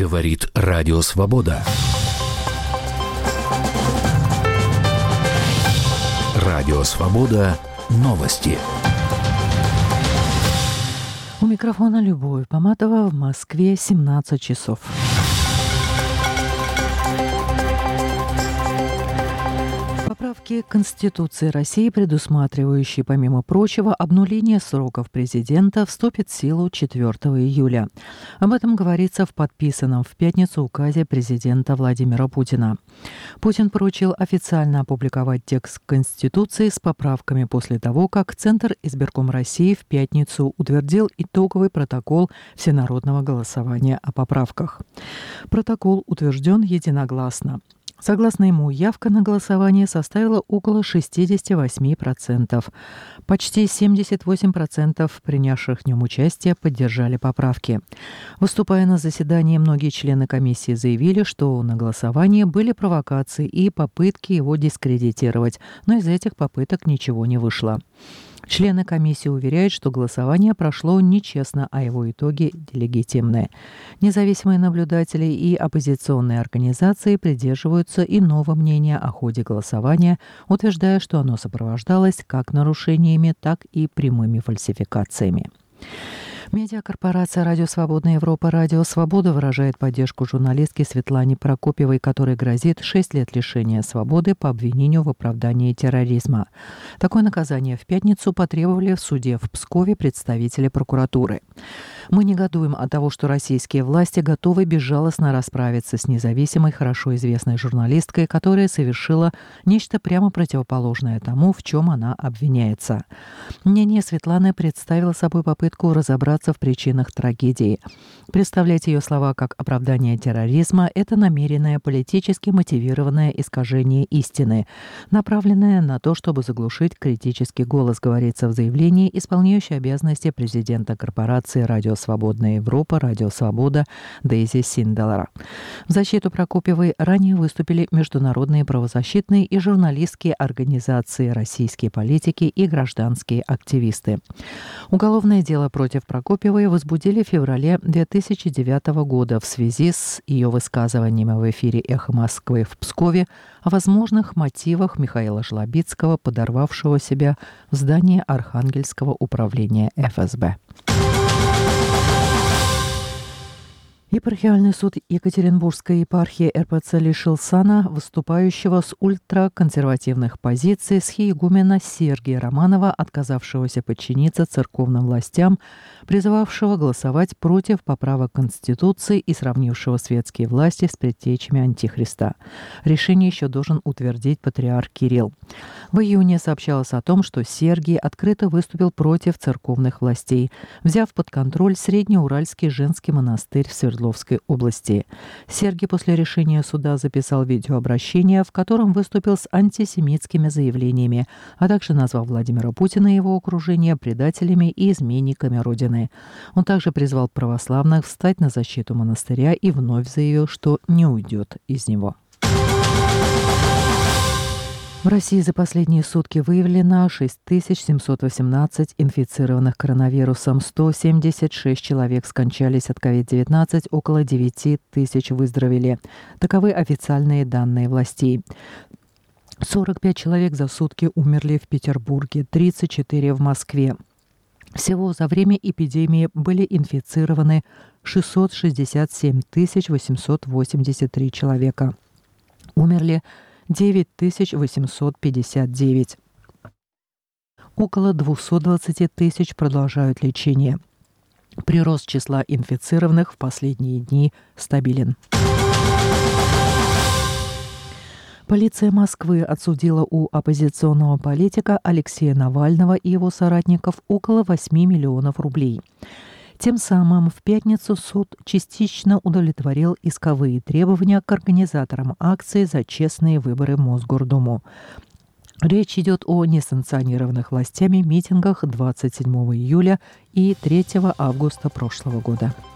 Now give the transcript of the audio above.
Говорит Радио Свобода. Радио Свобода. Новости. У микрофона Любовь Поматова, в Москве 17 часов. Поправки к Конституции России, предусматривающие, помимо прочего, обнуление сроков президента, вступит в силу 4 июля. Об этом говорится в подписанном в пятницу указе президента Владимира Путина. Путин поручил официально опубликовать текст Конституции с поправками после того, как Центр избирком России в пятницу утвердил итоговый протокол всенародного голосования о поправках. Протокол утвержден единогласно. Согласно ему, явка на голосование составила около 68%. Почти 78% принявших в нем участие поддержали поправки. Выступая на заседании, многие члены комиссии заявили, что на голосовании были провокации и попытки его дискредитировать, но из этих попыток ничего не вышло. Члены комиссии уверяют, что голосование прошло нечестно, а его итоги легитимны. Независимые наблюдатели и оппозиционные организации придерживаются иного мнения о ходе голосования, утверждая, что оно сопровождалось как нарушениями, так и прямыми фальсификациями. Медиакорпорация «Радио Свободная Европа» «Радио Свобода» выражает поддержку журналистке Светлане Прокопьевой, которой грозит 6 лет лишения свободы по обвинению в оправдании терроризма. Такое наказание в пятницу потребовали в суде в Пскове представители прокуратуры. «Мы негодуем от того, что российские власти готовы безжалостно расправиться с независимой, хорошо известной журналисткой, которая совершила нечто прямо противоположное тому, в чем она обвиняется». Мнение Светланы представило собой попытку разобраться в причинах трагедии. Представлять ее слова как оправдание терроризма – это намеренное политически мотивированное искажение истины, направленное на то, чтобы заглушить критический голос, говорится в заявлении исполняющей обязанности президента корпорации «Радио Свободная Европа» «Радио Свобода» Дейзи Синделера. В защиту Прокопьевой ранее выступили международные правозащитные и журналистские организации, российские политики и гражданские активисты. Уголовное дело против Прокопьевой возбудили в феврале 2009 года в связи с ее высказываниями в эфире «Эхо Москвы» в Пскове о возможных мотивах Михаила Жлобицкого, подорвавшего себя в здании Архангельского управления ФСБ. Епархиальный суд Екатеринбургской епархии РПЦ лишил сана выступающего с ультраконсервативных позиций схиегумена Сергия Романова, отказавшегося подчиниться церковным властям, призывавшего голосовать против поправок Конституции и сравнившего светские власти с предтечами Антихриста. Решение еще должен утвердить патриарх Кирилл. В июне сообщалось о том, что Сергий открыто выступил против церковных властей, взяв под контроль Среднеуральский женский монастырь в Свердловской области. Сергий после решения суда записал видеообращение, в котором выступил с антисемитскими заявлениями, а также назвал Владимира Путина и его окружение предателями и изменниками Родины. Он также призвал православных встать на защиту монастыря и вновь заявил, что не уйдет из него. В России за последние сутки выявлено 6718 инфицированных коронавирусом, 176 человек скончались от COVID-19, около 9 тысяч выздоровели. Таковы официальные данные властей. 45 человек за сутки умерли в Петербурге, 34 в Москве. Всего за время эпидемии были инфицированы 667 883 человека. Умерли 9859. Около 220 тысяч продолжают лечение. Прирост числа инфицированных в последние дни стабилен. Полиция Москвы отсудила у оппозиционного политика Алексея Навального и его соратников около 8 миллионов рублей. Тем самым в пятницу суд частично удовлетворил исковые требования к организаторам акции за честные выборы в Мосгордуму. Речь идет о несанкционированных властями митингах 27 июля и 3 августа прошлого года.